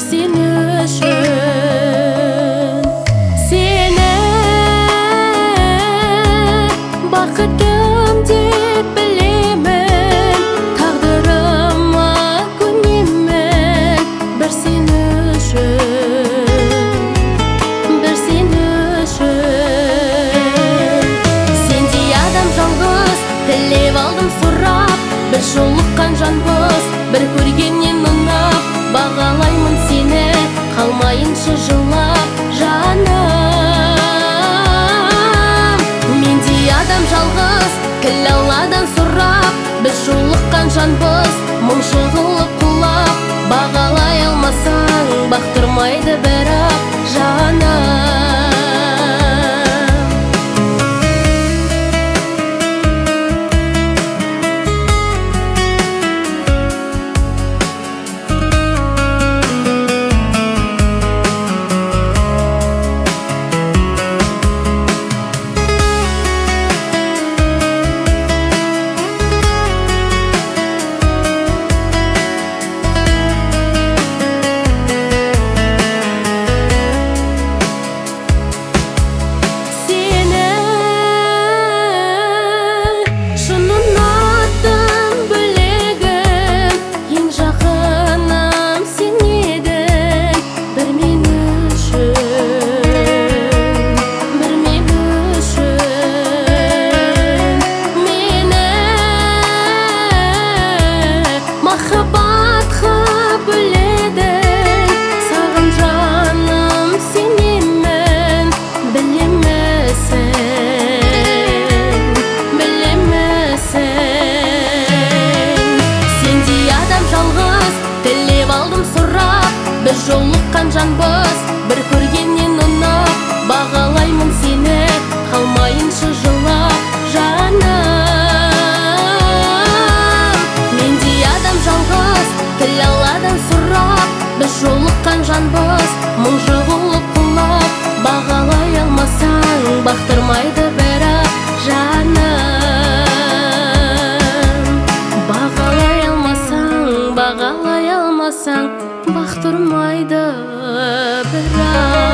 сен үшін. Сені бақытым деп білемін, тағдырыма көнемін. Бір сен үшін, бір сен үшін. Сендей адам жалғыз тілеп алдым сұрап, бір жолыққан жанбыз, бір көргеннен ұнап. Бағалаймын сені, қалмайыншы жылап жаным. Мендей адам жалғыз кіл алладан сұрап, біз жолыққан жанбыз, мың жығылып құлап. Бағалай алмасаң бақтырмайды бірақ жаным. Біз жолыққан жанбыз, бір көргеннен ұнап. Бағалаймын сені, қалмайыншы жылап жаным. Мендей адам жалғыз тіл алладан сұрап, біз жолыққан жанбыз, мың жығылып құлап. Бағалай алмасаң бақтырмайды бірақ жаным. Бағалай алмасаң бақтырмайды бірақ